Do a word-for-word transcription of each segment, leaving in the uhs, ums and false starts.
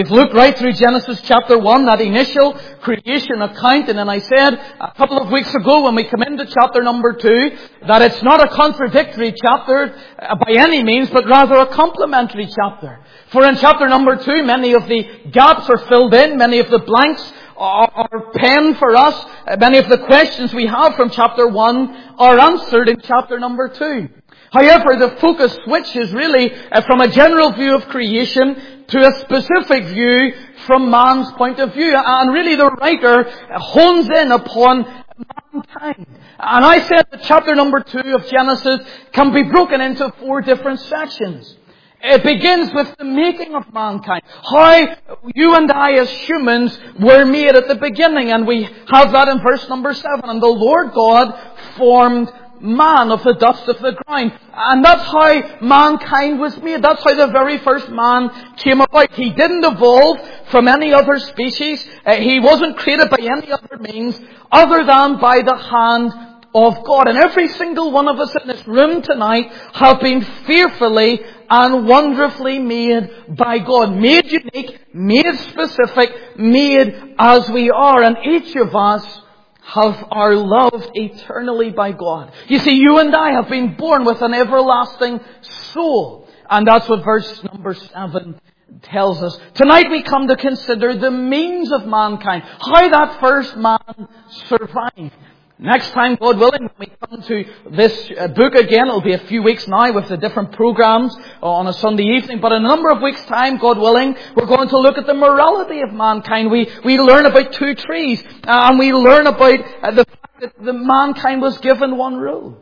We've looked right through Genesis chapter one, that initial creation account, and then I said a couple of weeks ago when we come into chapter number two that it's not a contradictory chapter by any means, but rather a complementary chapter. For in chapter number two, many of the gaps are filled in, many of the blanks are, are penned for us, many of the questions we have from chapter one are answered in chapter number two. However, the focus switches really uh, from a general view of creation to a specific view from man's point of view. And really the writer hones in upon mankind. And I said that chapter number two of Genesis can be broken into four different sections. It begins with the making of mankind. How you and I as humans were made at the beginning. And we have that in verse number seven. And the Lord God formed man of the dust of the ground. And that's how mankind was made. That's how the very first man came about. He didn't evolve from any other species. Uh, he wasn't created by any other means other than by the hand of God. And every single one of us in this room tonight have been fearfully and wonderfully made by God. Made unique, made specific, made as we are. And each of us have are loved eternally by God. You see, you and I have been born with an everlasting soul. And that's what verse number seven tells us. Tonight we come to consider the means of mankind. How that first man survived. Next time, God willing, when we come to this book again, it'll be a few weeks now with the different programs on a Sunday evening. But in a number of weeks' time, God willing, we're going to look at the morality of mankind. We we learn about two trees, uh, and we learn about uh, the fact that the mankind was given one rule.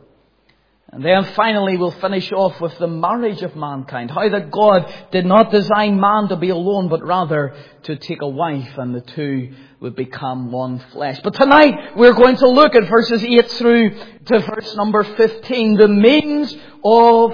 And then finally, we'll finish off with the marriage of mankind. How that God did not design man to be alone, but rather to take a wife, and the two would become one flesh. But tonight, we're going to look at verses eight through to verse number fifteen. The means of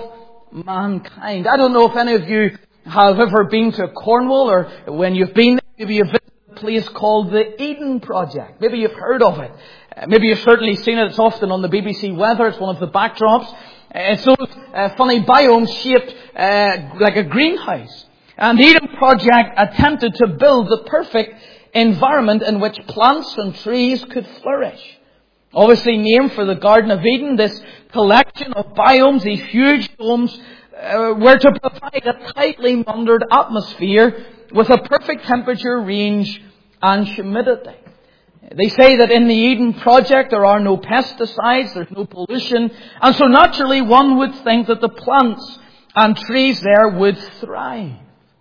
mankind. I don't know if any of you have ever been to Cornwall, or when you've been there, maybe you've visited a place called the Eden Project. Maybe you've heard of it. Uh, maybe you've certainly seen it. It's often on the B B C weather. It's one of the backdrops. Uh, it's those uh, funny biomes shaped uh, like a greenhouse. And the Eden Project attempted to build the perfect environment in which plants and trees could flourish. Obviously named for the Garden of Eden, this collection of biomes, these huge domes, uh, were to provide a tightly monitored atmosphere with a perfect temperature range and humidity. They say that in the Eden Project there are no pesticides, there's no pollution, and so naturally one would think that the plants and trees there would thrive.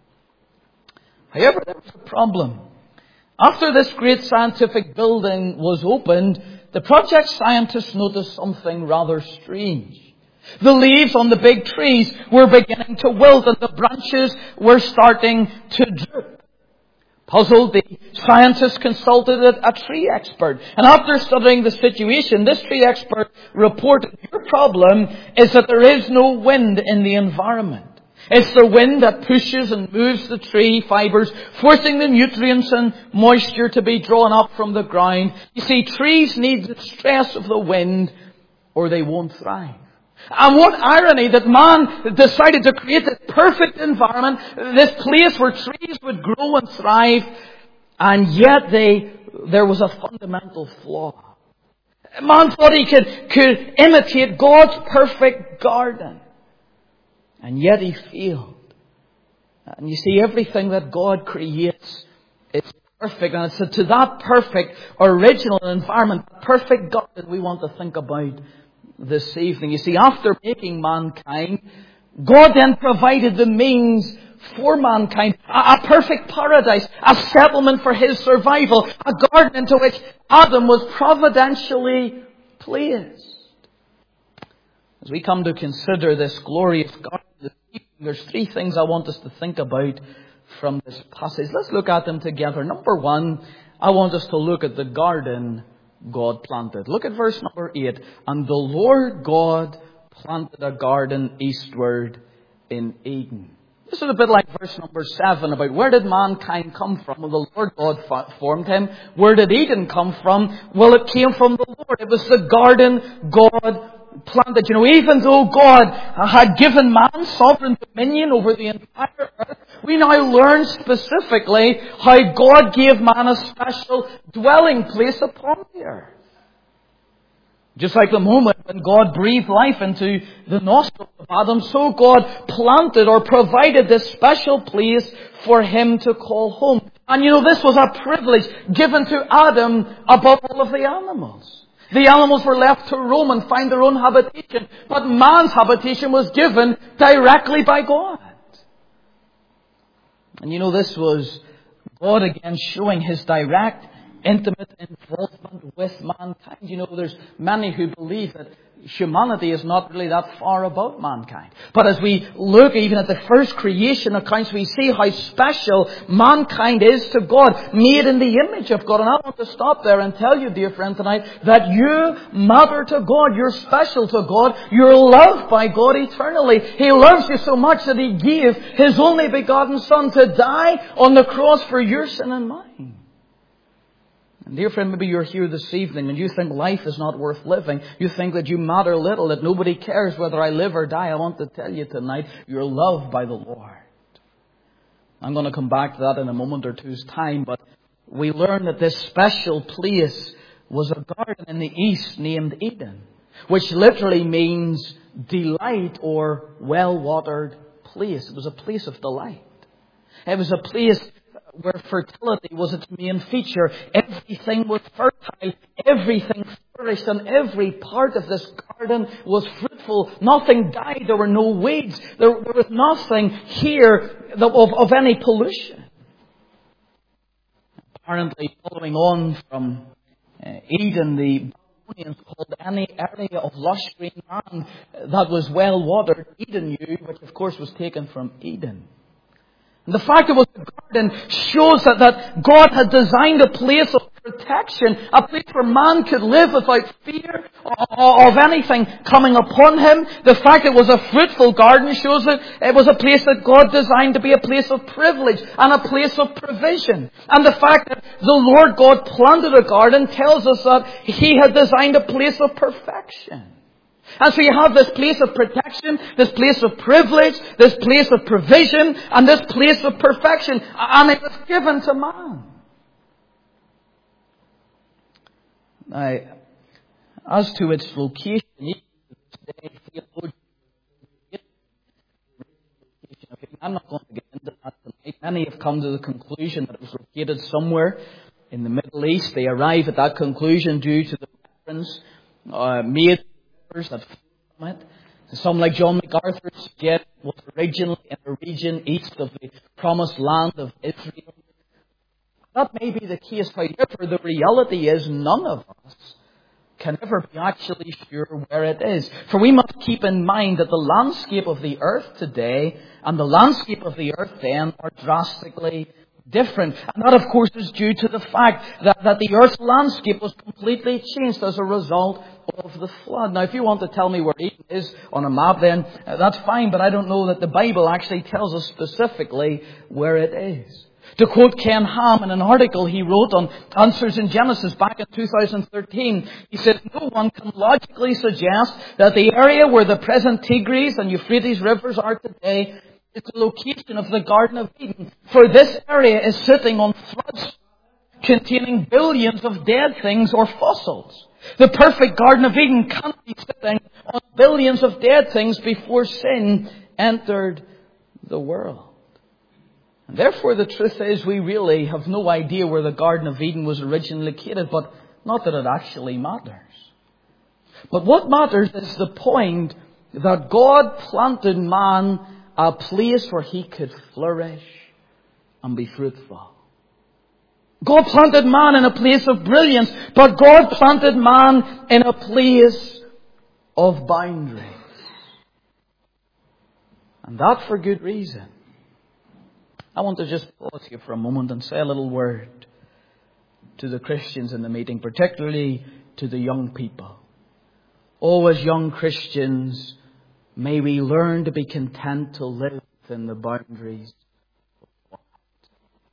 However, there was a problem. After this great scientific building was opened, the project scientists noticed something rather strange. The leaves on the big trees were beginning to wilt, and the branches were starting to droop. Puzzled, the scientists consulted a tree expert. And after studying the situation, this tree expert reported, your problem is that there is no wind in the environment. It's the wind that pushes and moves the tree fibers, forcing the nutrients and moisture to be drawn up from the ground. You see, trees need the stress of the wind or they won't thrive. And what irony that man decided to create this perfect environment, this place where trees would grow and thrive, and yet they there was a fundamental flaw. Man thought he could, could imitate God's perfect garden. And yet he failed. And you see, everything that God creates is perfect. And it's to that perfect original environment, perfect God that we want to think about this evening. You see, after making mankind, God then provided the means for mankind. A, a perfect paradise, a settlement for his survival, a garden into which Adam was providentially placed. As we come to consider this glorious garden this evening, there's three things I want us to think about from this passage. Let's look at them together. Number one, I want us to look at the garden God planted. Look at verse number eight. And the Lord God planted a garden eastward in Eden. This is a bit like verse number seven about where did mankind come from? Well, the Lord God formed him. Where did Eden come from? Well, it came from the Lord. It was the garden God planted. You know, even though God had given man sovereign dominion over the entire earth, we now learn specifically how God gave man a special dwelling place upon the earth. Just like the moment when God breathed life into the nostrils of Adam, so God planted or provided this special place for him to call home. And you know, this was a privilege given to Adam above all of the animals. The animals were left to roam and find their own habitation, but man's habitation was given directly by God. And you know, this was God again showing His direct, intimate involvement with mankind. You know, there's many who believe that humanity is not really that far above mankind. But as we look even at the first creation accounts, we see how special mankind is to God, made in the image of God. And I want to stop there and tell you, dear friend, tonight, that you matter to God. You're special to God. You're loved by God eternally. He loves you so much that He gave His only begotten Son to die on the cross for your sin and mine. And dear friend, maybe you're here this evening and you think life is not worth living. You think that you matter little, that nobody cares whether I live or die. I want to tell you tonight, you're loved by the Lord. I'm going to come back to that in a moment or two's time, but we learn that this special place was a garden in the east named Eden, which literally means delight or well-watered place. It was a place of delight. It was a place where fertility was its main feature. Everything was fertile. Everything flourished. And every part of this garden was fruitful. Nothing died. There were no weeds. There, there was nothing here of, of any pollution. Apparently, following on from uh, Eden, the Babylonians called any area of lush green land that was well watered Eden, which of course was taken from Eden. And the fact it was a garden shows that, that God had designed a place of protection, a place where man could live without fear of anything coming upon him. The fact it was a fruitful garden shows that it was a place that God designed to be a place of privilege and a place of provision. And the fact that the Lord God planted a garden tells us that He had designed a place of perfection. And so you have this place of protection, this place of privilege, this place of provision, and this place of perfection. And it was given to man. Now, as to its location, I'm not going to get into that tonight. Many have come to the conclusion that it was located somewhere in the Middle East. They arrive at that conclusion due to the reference uh, made that from it. Some, like John MacArthur, suggest it was originally in a region east of the promised land of Israel. That may be the case. However, the reality is none of us can ever be actually sure where it is. For we must keep in mind that the landscape of the earth today and the landscape of the earth then are drastically different. And that, of course, is due to the fact that, that the earth's landscape was completely changed as a result of the flood. Now, if you want to tell me where Eden is on a map, then uh, that's fine, but I don't know that the Bible actually tells us specifically where it is. To quote Ken Ham in an article he wrote on Answers in Genesis back in two thousand thirteen, he said, no one can logically suggest that the area where the present Tigris and Euphrates rivers are today is the location of the Garden of Eden. For this area is sitting on floods containing billions of dead things or fossils. The perfect Garden of Eden can't be sitting on billions of dead things before sin entered the world. And therefore, the truth is we really have no idea where the Garden of Eden was originally located, but not that it actually matters. But what matters is the point that God planted man a place where he could flourish and be fruitful. God planted man in a place of brilliance, but God planted man in a place of boundaries. And that for good reason. I want to just pause here for a moment and say a little word to the Christians in the meeting, particularly to the young people. Oh, as young Christians, may we learn to be content to live within the boundaries of God.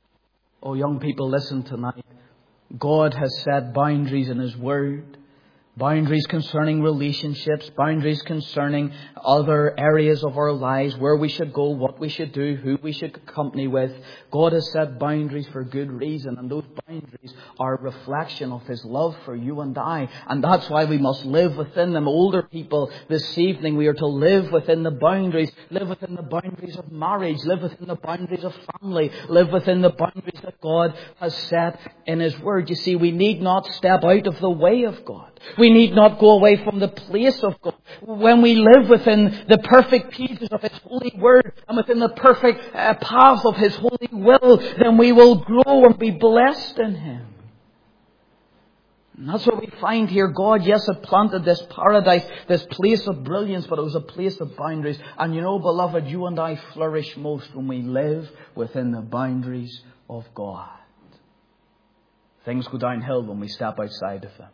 Oh, young people, listen tonight. God has set boundaries in His Word. Boundaries concerning relationships, boundaries concerning other areas of our lives, where we should go, what we should do, who we should accompany with. God has set boundaries for good reason, and those boundaries are a reflection of His love for you and I. And that's why we must live within them. Older people, this evening we are to live within the boundaries, live within the boundaries of marriage, live within the boundaries of family, live within the boundaries that God has set in His Word. You see, we need not step out of the way of God. We need not go away from the place of God. When we live within the perfect pieces of His holy word and within the perfect uh, path of His holy will, then we will grow and be blessed in Him. And that's what we find here. God, yes, had planted this paradise, this place of brilliance, but it was a place of boundaries. And you know, beloved, you and I flourish most when we live within the boundaries of God. Things go downhill when we step outside of them.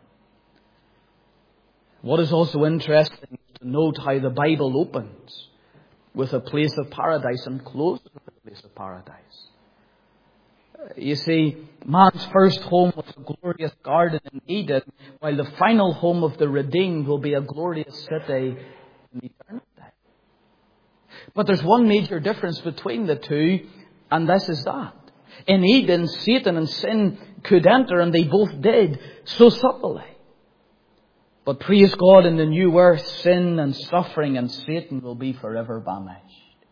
What is also interesting is to note how the Bible opens with a place of paradise and closes with a place of paradise. You see, man's first home was a glorious garden in Eden, while the final home of the redeemed will be a glorious city in eternity. But there's one major difference between the two, and this is that. In Eden, Satan and sin could enter, and they both did, so subtly. But praise God, in the new earth, sin and suffering and Satan will be forever banished.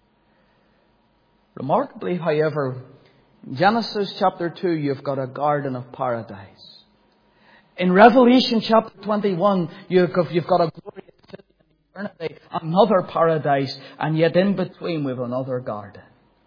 Remarkably, however, in Genesis chapter two, you've got a garden of paradise. In Revelation chapter twenty-one, you've got, you've got a glorious city in eternity, another paradise, and yet in between we've another garden.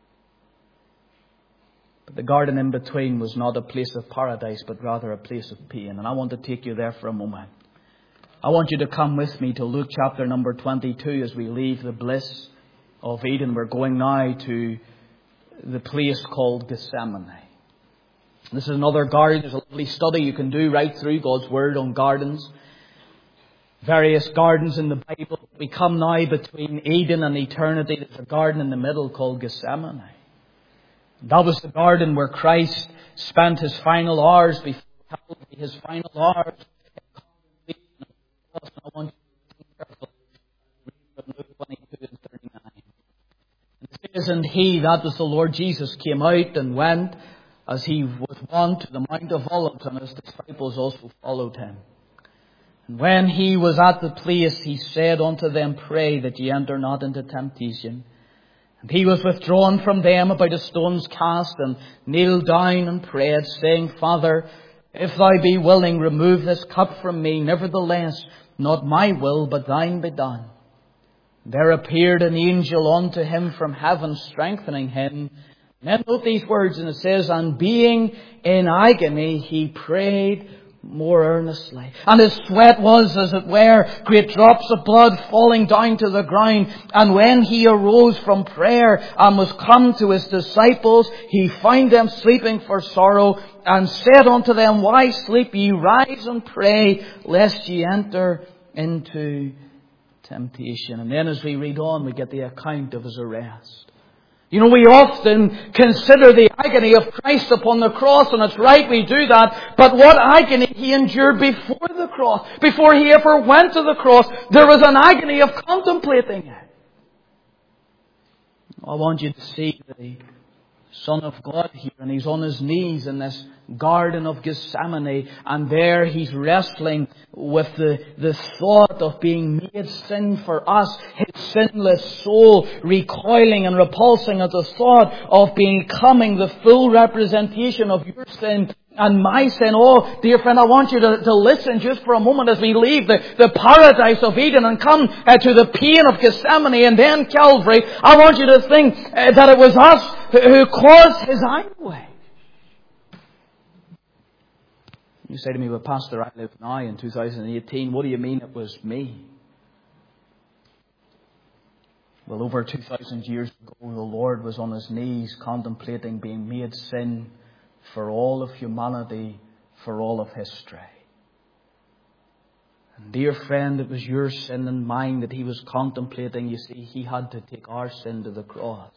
But the garden in between was not a place of paradise, but rather a place of pain. And I want to take you there for a moment. I want you to come with me to Luke chapter number twenty-two as we leave the bliss of Eden. We're going now to the place called Gethsemane. This is another garden. There's a lovely study you can do right through God's Word on gardens. Various gardens in the Bible. We come now between Eden and eternity. There's a garden in the middle called Gethsemane. That was the garden where Christ spent His final hours before Calvary, His final hours. I want you to be careful. Read from Luke twenty-two and thirty-nine. And it says, and He, that was the Lord Jesus, came out and went as He was wont to the Mount of Olives, and His disciples also followed Him. And when He was at the place, He said unto them, pray that ye enter not into temptation. And He was withdrawn from them about a stone's cast, and kneeled down and prayed, saying, Father, if Thou be willing, remove this cup from me. Nevertheless, not my will, but Thine be done. There appeared an angel unto him from heaven, strengthening him. Then note these words, and it says, and being in agony, he prayed more earnestly. And his sweat was, as it were, great drops of blood falling down to the ground. And when he arose from prayer and was come to his disciples, he found them sleeping for sorrow, and said unto them, why sleep ye? Rise and pray, lest ye enter into temptation. And then as we read on, we get the account of his arrest. You know, we often consider the agony of Christ upon the cross, and it's right we do that. But what agony He endured before the cross, before He ever went to the cross, there was an agony of contemplating it. I want you to see the Son of God here, and He's on His knees in this Garden of Gethsemane, and there He's wrestling with the, the thought of being made sin for us, His sinless soul recoiling and repulsing at the thought of becoming the full representation of your sin and my sin. Oh, dear friend, I want you to, to listen just for a moment as we leave the, the paradise of Eden and come uh, to the pain of Gethsemane and then Calvary. I want you to think uh, that it was us who caused His anguish. You say to me, well, Pastor, I live now in two thousand eighteen. What do you mean it was me? Well, over two thousand years ago, the Lord was on His knees contemplating being made sin for all of humanity, for all of history. And dear friend, it was your sin and mine that He was contemplating. You see, He had to take our sin to the cross.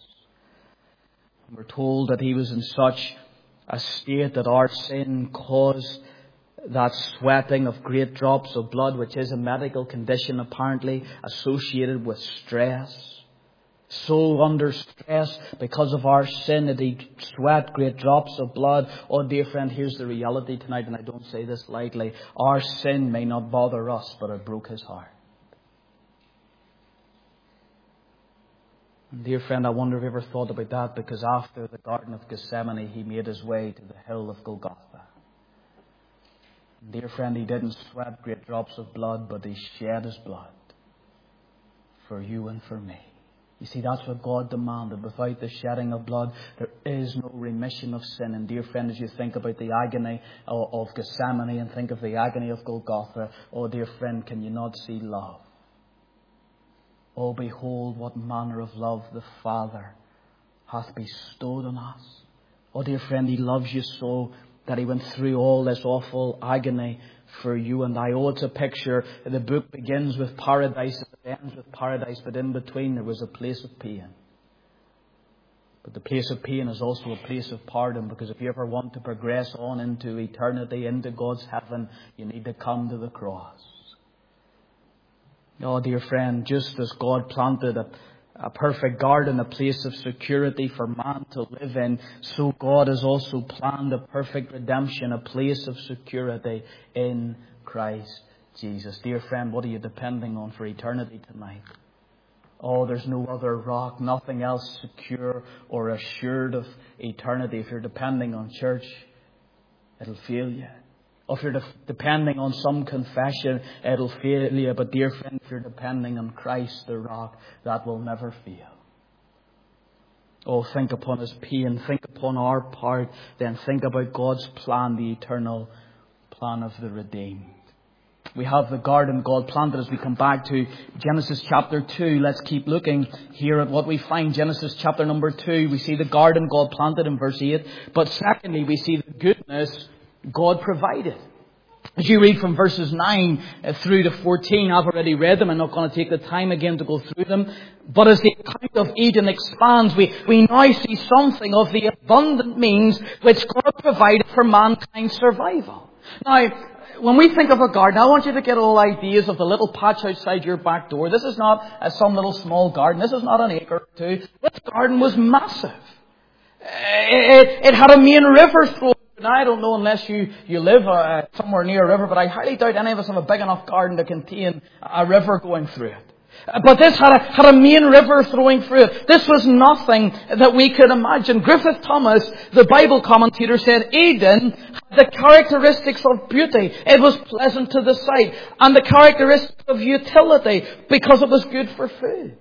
And we're told that He was in such a state that our sin caused that sweating of great drops of blood, which is a medical condition apparently associated with stress. So under stress because of our sin that he sweat great drops of blood. Oh dear friend, here's the reality tonight, and I don't say this lightly. Our sin may not bother us, but it broke his heart. And dear friend, I wonder if you ever thought about that, because after the Garden of Gethsemane, he made his way to the hill of Golgotha. And dear friend, he didn't sweat great drops of blood, but he shed his blood for you and for me. You see, that's what God demanded. Without the shedding of blood, there is no remission of sin. And dear friend, as you think about the agony of Gethsemane and think of the agony of Golgotha, oh dear friend, can you not see love? Oh, behold what manner of love the Father hath bestowed on us. Oh dear friend, he loves you so that he went through all this awful agony for you and I. Oh, it's a picture. The book begins with paradise and it ends with paradise, but in between there was a place of pain. But the place of pain is also a place of pardon, because if you ever want to progress on into eternity, into God's heaven, you need to come to the cross. Oh, dear friend, just as God planted a A perfect garden, a place of security for man to live in, so God has also planned a perfect redemption, a place of security in Christ Jesus. Dear friend, what are you depending on for eternity tonight? Oh, there's no other rock, nothing else secure or assured of eternity. If you're depending on church, it'll fail you. Or if you're de- depending on some confession, it'll fail you. But dear friend, if you're depending on Christ the rock, that will never fail. Oh, think upon his pain. Think upon our part. Then think about God's plan, the eternal plan of the redeemed. We have the garden God planted. As we come back to Genesis chapter two, let's keep looking here at what we find. Genesis chapter number two, we see the garden God planted in verse eight. But secondly, we see the goodness God provided. As you read from verses nine through to fourteen, I've already read them. I'm not going to take the time again to go through them. But as the account of Eden expands, we, we now see something of the abundant means which God provided for mankind's survival. Now, when we think of a garden, I want you to get all ideas of the little patch outside your back door. This is not uh, some little small garden. This is not an acre or two. This garden was massive. It, it, it had a main river flowing. Now, I don't know unless you, you live uh, somewhere near a river, but I highly doubt any of us have a big enough garden to contain a river going through it. But this had a, had a main river flowing through it. This was nothing that we could imagine. Griffith Thomas, the Bible commentator, said Eden had the characteristics of beauty. It was pleasant to the sight. And the characteristics of utility, because it was good for food.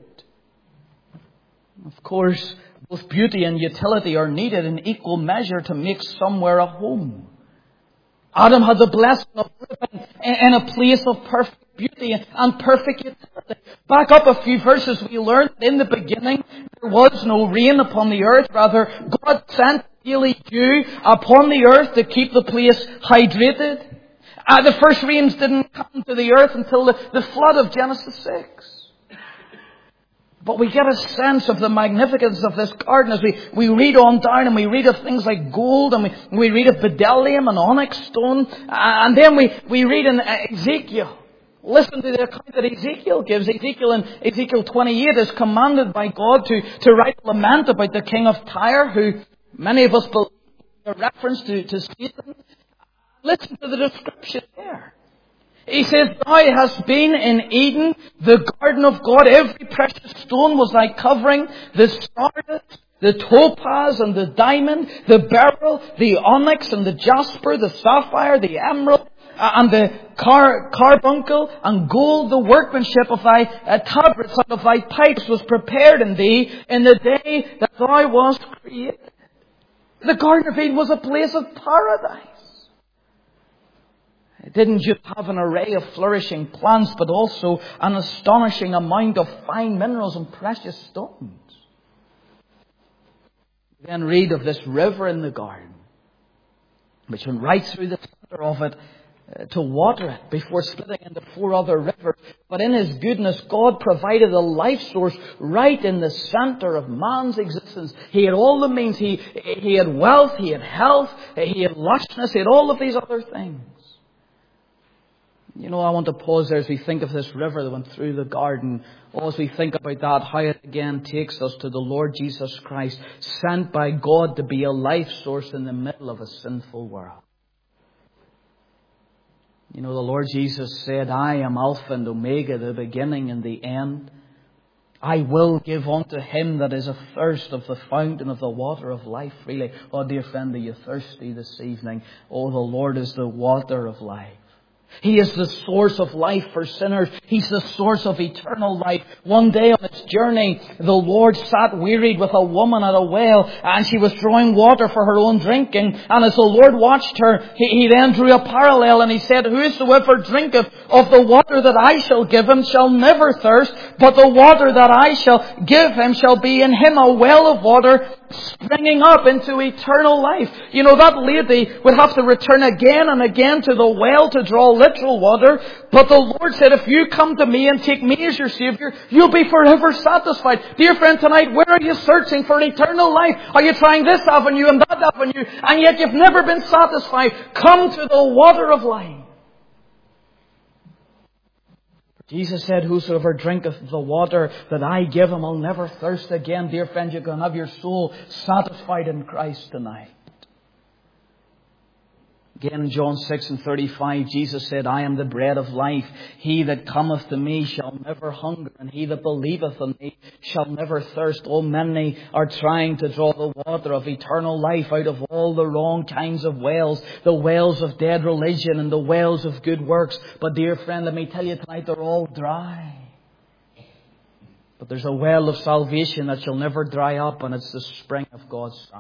Of course, both beauty and utility are needed in equal measure to make somewhere a home. Adam had the blessing of living in a place of perfect beauty and perfect utility. Back up a few verses, we learned that in the beginning there was no rain upon the earth. Rather, God sent daily dew upon the earth to keep the place hydrated. Uh, the first rains didn't come to the earth until the, the flood of Genesis six. But we get a sense of the magnificence of this garden as we, we read on down, and we read of things like gold, and we, we read of bdellium and onyx stone, and then we, we read in Ezekiel. Listen to the account that Ezekiel gives. Ezekiel in Ezekiel twenty-eight is commanded by God to, to write a lament about the king of Tyre, who many of us believe is a reference to, to Satan. Listen to the description there. He says, Thou hast been in Eden, the garden of God. Every precious stone was thy covering. The sardis, the topaz and the diamond, the beryl, the onyx and the jasper, the sapphire, the emerald, uh, and the car, carbuncle, and gold. The workmanship of thy uh, tabrets and of thy pipes was prepared in thee in the day that thou wast created. The Garden of Eden was a place of paradise. It didn't just have an array of flourishing plants, but also an astonishing amount of fine minerals and precious stones. We then read of this river in the garden, which went right through the center of it uh, to water it before splitting into four other rivers. But in His goodness, God provided a life source right in the center of man's existence. He had all the means. He, he had wealth, He had health, He had lushness, He had all of these other things. You know, I want to pause there as we think of this river that went through the garden. Or as we think about that, how it again takes us to the Lord Jesus Christ, sent by God to be a life source in the middle of a sinful world. You know, the Lord Jesus said, I am Alpha and Omega, the beginning and the end. I will give unto him that is athirst of the fountain of the water of life freely. Oh, dear friend, are you thirsty this evening? Oh, the Lord is the water of life. He is the source of life for sinners. He's the source of eternal life. One day on its journey, the Lord sat wearied with a woman at a well, and she was drawing water for her own drinking. And as the Lord watched her, he, he then drew a parallel, and he said, Whosoever drinketh of the water that I shall give him shall never thirst, but the water that I shall give him shall be in him a well of water springing up into eternal life. You know, that lady would have to return again and again to the well to draw literal water. But the Lord said, if you come to me and take me as your Savior, you'll be forever satisfied. Dear friend, tonight, where are you searching for eternal life? Are you trying this avenue and that avenue, and yet you've never been satisfied? Come to the water of life. Jesus said, Whosoever drinketh the water that I give him will never thirst again. Dear friend, you can have your soul satisfied in Christ tonight. Again in John six and thirty-five, Jesus said, I am the bread of life. He that cometh to me shall never hunger, and he that believeth on me shall never thirst. Oh, many are trying to draw the water of eternal life out of all the wrong kinds of wells, the wells of dead religion and the wells of good works. But dear friend, let me tell you tonight, they're all dry. But there's a well of salvation that shall never dry up, and it's the spring of God's Son.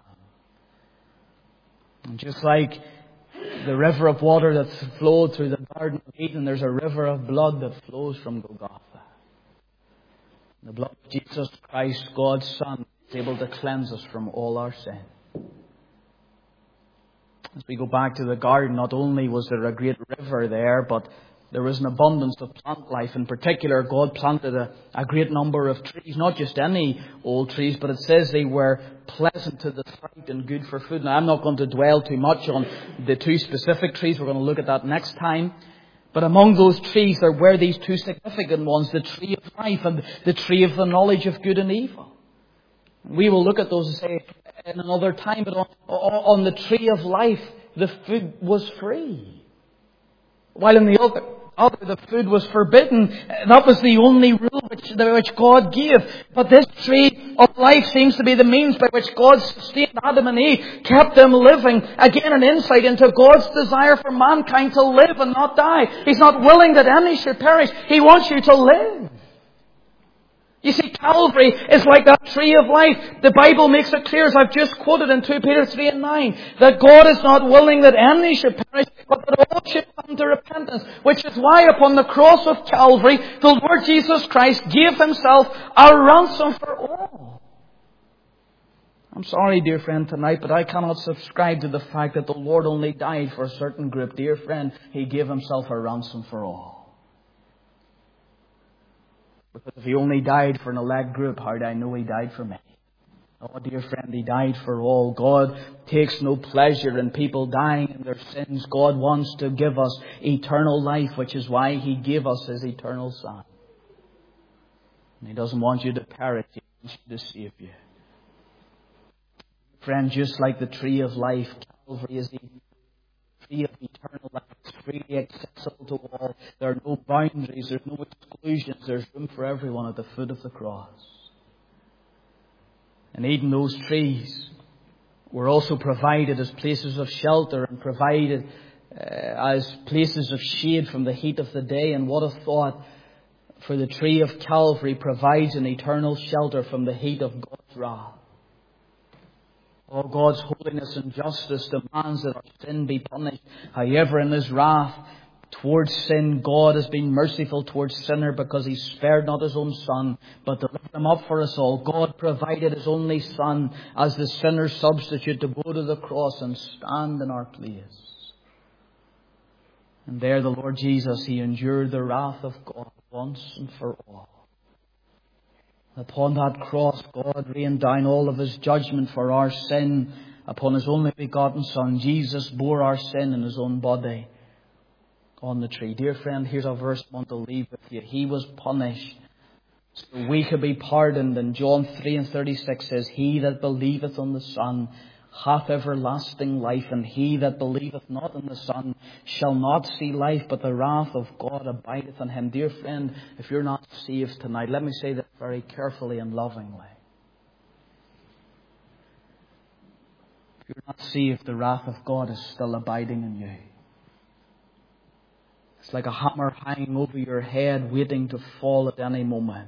And just like the river of water that flowed through the Garden of Eden, there's a river of blood that flows from Golgotha. The blood of Jesus Christ, God's Son, is able to cleanse us from all our sin. As we go back to the garden, not only was there a great river there, but there was an abundance of plant life. In particular, God planted a, a great number of trees, not just any old trees, but it says they were pleasant to the sight and good for food. Now, I'm not going to dwell too much on the two specific trees. We're going to look at that next time. But among those trees, there were these two significant ones, the tree of life and the tree of the knowledge of good and evil. We will look at those, say, in another time. But on, on the tree of life, the food was free. While in the other, other the food was forbidden. That was the only rule which, which God gave. But this tree of life seems to be the means by which God sustained Adam and Eve, kept them living. Again, an insight into God's desire for mankind to live and not die. He's not willing that any should perish. He wants you to live. You see, Calvary is like that tree of life. The Bible makes it clear, as I've just quoted in Second Peter three and nine, that God is not willing that any should perish, but that all should come to repentance. Which is why upon the cross of Calvary, the Lord Jesus Christ gave himself a ransom for all. I'm sorry, dear friend, tonight, but I cannot subscribe to the fact that the Lord only died for a certain group. Dear friend, he gave himself a ransom for all. Because if he only died for an elect group, how do I know he died for me? Oh, dear friend, he died for all. God takes no pleasure in people dying in their sins. God wants to give us eternal life, which is why he gave us his eternal Son. And he doesn't want you to perish. He wants you to save you. Friend, just like the tree of life, Calvary is the tree of eternal life. It's freely accessible to all. There are no boundaries. There's no exclusions. There's room for everyone at the foot of the cross. And even those trees were also provided as places of shelter and provided uh, as places of shade from the heat of the day. And what a thought, for the tree of Calvary provides an eternal shelter from the heat of God's wrath. Oh, God's holiness and justice demands that our sin be punished. However, in his wrath towards sin, God has been merciful towards sinner because he spared not his own Son, but delivered him up for us all. God provided his only Son as the sinner's substitute to go to the cross and stand in our place. And there the Lord Jesus, he endured the wrath of God once and for all. Upon that cross, God rained down all of his judgment for our sin upon his only begotten Son. Jesus bore our sin in his own body. on the tree. Dear friend, here's a verse I want to leave with you. He was punished so we could be pardoned. And John three and thirty-six says, He that believeth on the Son hath everlasting life, and he that believeth not on the Son shall not see life, but the wrath of God abideth on him. Dear friend, if you're not saved tonight, let me say that very carefully and lovingly. If you're not saved, the wrath of God is still abiding in you. It's like a hammer hanging over your head, waiting to fall at any moment.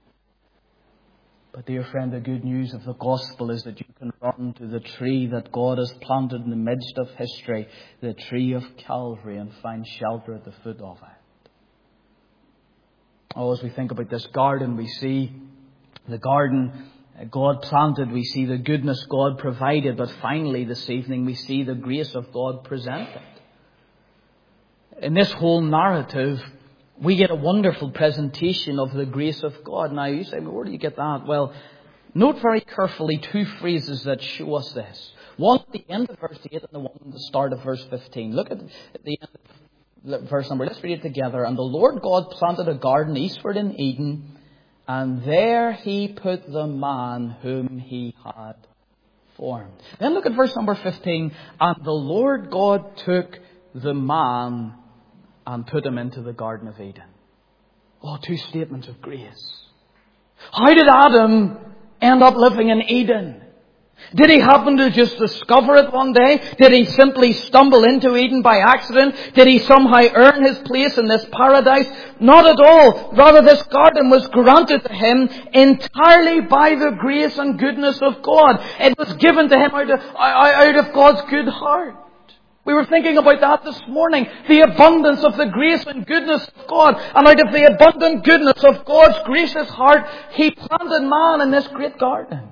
But dear friend, the good news of the gospel is that you can run to the tree that God has planted in the midst of history, the tree of Calvary, and find shelter at the foot of it. Oh, as we think about this garden, we see the garden God planted, we see the goodness God provided, but finally this evening we see the grace of God presented. In this whole narrative, we get a wonderful presentation of the grace of God. Now, you say, well, where do you get that? Well, note very carefully two phrases that show us this. One at the end of verse eight and the one at the start of verse fifteen. Look at the end of verse number. Let's read it together. And the Lord God planted a garden eastward in Eden, and there he put the man whom he had formed. Then look at verse number fifteen. And the Lord God took the man and put him into the Garden of Eden. Oh, two statements of grace. How did Adam end up living in Eden? Did he happen to just discover it one day? Did he simply stumble into Eden by accident? Did he somehow earn his place in this paradise? Not at all. Rather, this garden was granted to him entirely by the grace and goodness of God. It was given to him out of, out of God's good heart. We were thinking about that this morning. The abundance of the grace and goodness of God. And out of the abundant goodness of God's gracious heart, He planted man in this great garden.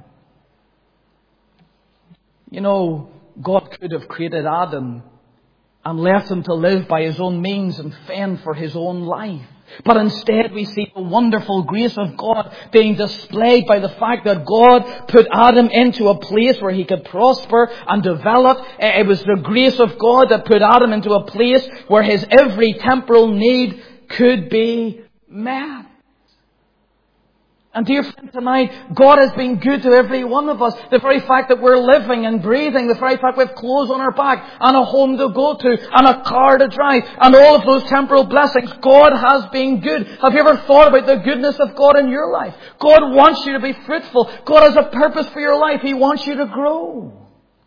You know, God could have created Adam and left him to live by his own means and fend for his own life. But instead we see the wonderful grace of God being displayed by the fact that God put Adam into a place where he could prosper and develop. It was the grace of God that put Adam into a place where his every temporal need could be met. And dear friend, tonight, God has been good to every one of us. The very fact that we're living and breathing, the very fact we have clothes on our back and a home to go to and a car to drive and all of those temporal blessings, God has been good. Have you ever thought about the goodness of God in your life? God wants you to be fruitful. God has a purpose for your life. He wants you to grow.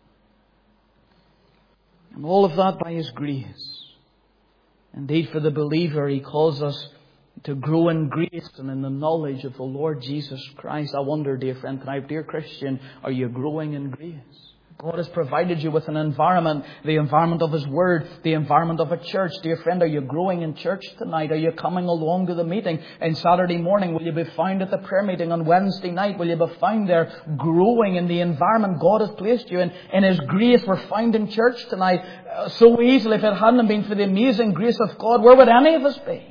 And all of that by His grace. Indeed, for the believer, He calls us to grow in grace and in the knowledge of the Lord Jesus Christ. I wonder, dear friend, tonight, dear Christian, are you growing in grace? God has provided you with an environment, the environment of His Word, the environment of a church. Dear friend, are you growing in church tonight? Are you coming along to the meeting? And Saturday morning, will you be found at the prayer meeting? On Wednesday night, will you be found there growing in the environment God has placed you in? In His grace, we're found in church tonight uh, so easily. If it hadn't been for the amazing grace of God, where would any of us be?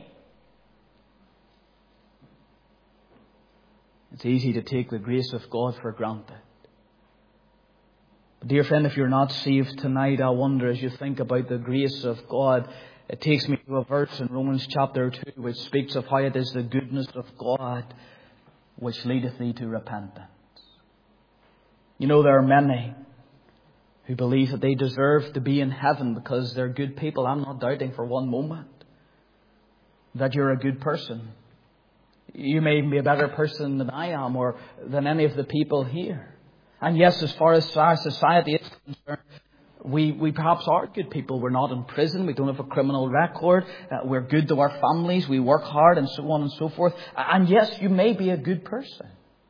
It's easy to take the grace of God for granted. But dear friend, if you're not saved tonight, I wonder, as you think about the grace of God, it takes me to a verse in Romans chapter two which speaks of how it is the goodness of God which leadeth thee to repentance. You know, there are many who believe that they deserve to be in heaven because they're good people. I'm not doubting for one moment that you're a good person. You may be a better person than I am or than any of the people here. And yes, as far as our society is concerned, we, we perhaps are good people. We're not in prison. We don't have a criminal record. Uh, we're good to our families. We work hard and so on and so forth. And yes, you may be a good person.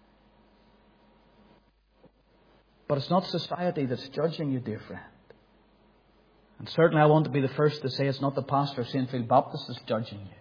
But it's not society that's judging you, dear friend. And certainly I want to be the first to say it's not the pastor of Saint Field Baptist that's judging you.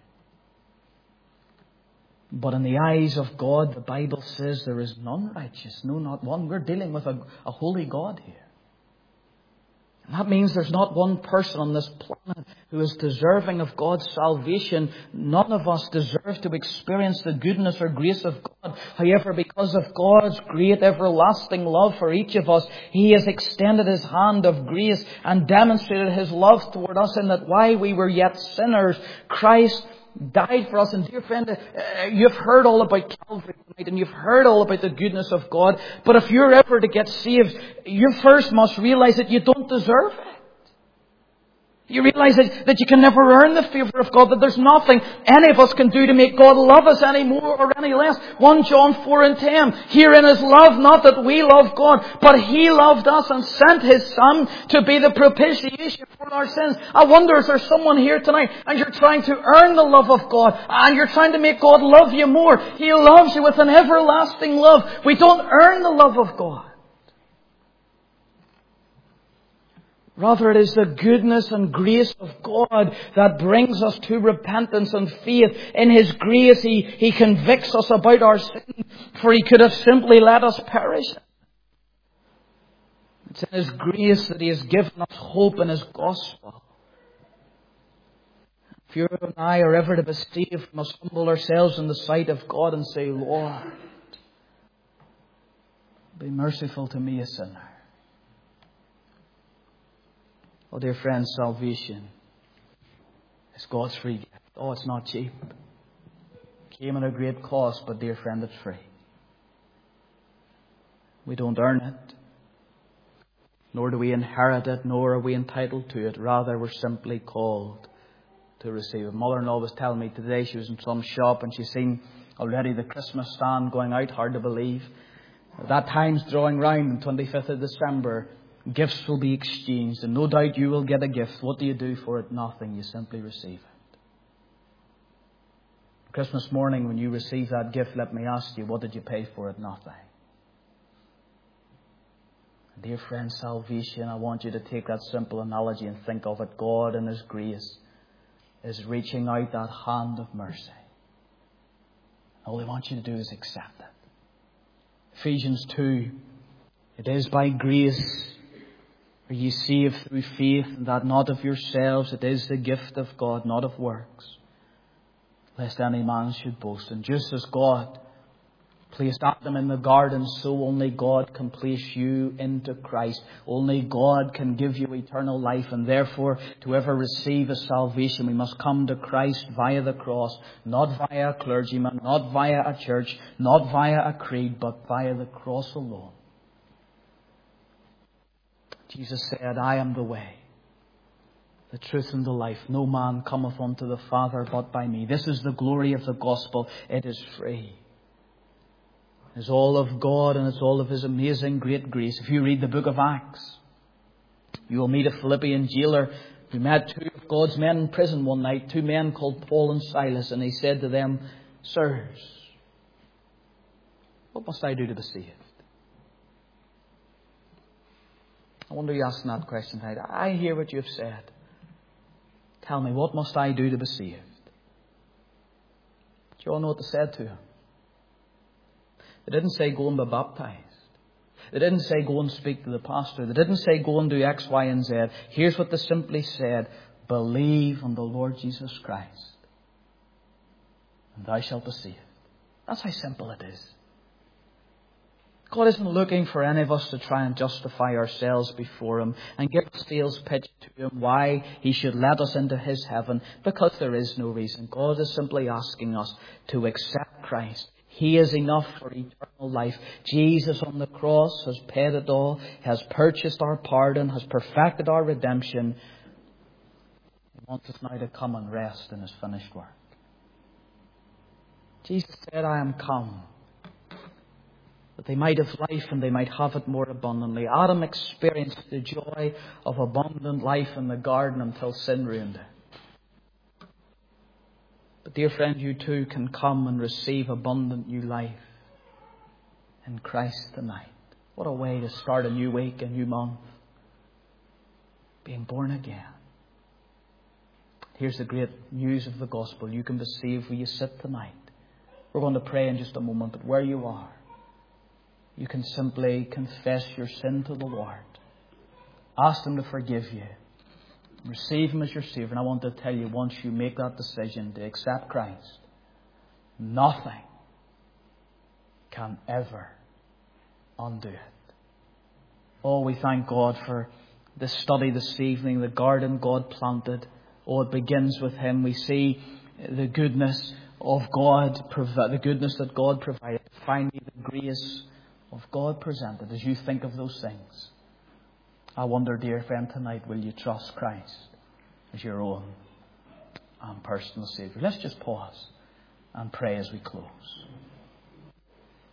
But in the eyes of God, the Bible says there is none righteous, no, not one. We're dealing with a, a holy God here. That means there's not one person on this planet who is deserving of God's salvation. None of us deserve to experience the goodness or grace of God. However, because of God's great everlasting love for each of us, He has extended His hand of grace and demonstrated His love toward us in that while we were yet sinners, Christ died for us. And dear friend, uh, you've heard all about Calvary tonight and you've heard all about the goodness of God. But if you're ever to get saved, you first must realize that you don't deserve it. You realize that, that you can never earn the favour of God, that there's nothing any of us can do to make God love us any more or any less. First John four and ten. Herein is love, not that we love God, but He loved us and sent His Son to be the propitiation for our sins. I wonder, is there someone here tonight and you're trying to earn the love of God and you're trying to make God love you more? He loves you with an everlasting love. We don't earn the love of God. Rather, it is the goodness and grace of God that brings us to repentance and faith. In His grace, He, He convicts us about our sin, for He could have simply let us perish. It's in His grace that He has given us hope in His gospel. If you and I are ever to be saved, we must humble ourselves in the sight of God and say, Lord, be merciful to me, a sinner. Oh, dear friends, salvation is God's free gift. Oh, it's not cheap. It came at a great cost, but dear friend, it's free. We don't earn it, nor do we inherit it, nor are we entitled to it. Rather, we're simply called to receive it. Mother-in-law was telling me today, she was in some shop and she's seen already the Christmas stand going out. Hard to believe. That time's drawing round, on twenty-fifth of December. Gifts will be exchanged, and no doubt you will get a gift. What do you do for it? Nothing. You simply receive it. Christmas morning, when you receive that gift, let me ask you, what did you pay for it? Nothing. Dear friend, salvation, I want you to take that simple analogy and think of it. God in His grace is reaching out that hand of mercy. All He wants you to do is accept it. Ephesians two, it is by grace are ye saved through faith, and that not of yourselves, it is the gift of God, not of works, lest any man should boast. And just as God placed Adam in the garden, so only God can place you into Christ. Only God can give you eternal life, and therefore to ever receive a salvation, we must come to Christ via the cross, not via a clergyman, not via a church, not via a creed, but via the cross alone. Jesus said, I am the way, the truth and the life. No man cometh unto the Father but by me. This is the glory of the gospel. It is free. It's all of God and it's all of His amazing great grace. If you read the book of Acts, you will meet a Philippian jailer who met two of God's men in prison one night, two men called Paul and Silas, and he said to them, Sirs, what must I do to be saved? I wonder you asking that question tonight. I hear what you've said. Tell me, what must I do to be saved? Do you all know what they said to him? They didn't say go and be baptized. They didn't say go and speak to the pastor. They didn't say go and do X, Y, and Z. Here's what they simply said. Believe on the Lord Jesus Christ, and thou shalt be saved. That's how simple it is. God isn't looking for any of us to try and justify ourselves before Him and give a sales pitch to Him why He should let us into His heaven, because there is no reason. God is simply asking us to accept Christ. He is enough for eternal life. Jesus on the cross has paid it all, has purchased our pardon, has perfected our redemption. He wants us now to come and rest in His finished work. Jesus said, I am come that they might have life and they might have it more abundantly. Adam experienced the joy of abundant life in the garden until sin ruined it. But dear friend, you too can come and receive abundant new life in Christ tonight. What a way to start a new week, a new month. Being born again. Here's the great news of the gospel. You can be saved where you sit tonight. We're going to pray in just a moment, but where you are, you can simply confess your sin to the Lord. Ask Him to forgive you. Receive Him as your Savior. And I want to tell you, once you make that decision to accept Christ, nothing can ever undo it. Oh, we thank God for this study this evening, the garden God planted. Oh, it begins with Him. We see the goodness of God, the goodness that God provided. Finally, the grace of God presented. As you think of those things, I wonder, dear friend, tonight, will you trust Christ as your own and personal Savior? Let's just pause and pray as we close.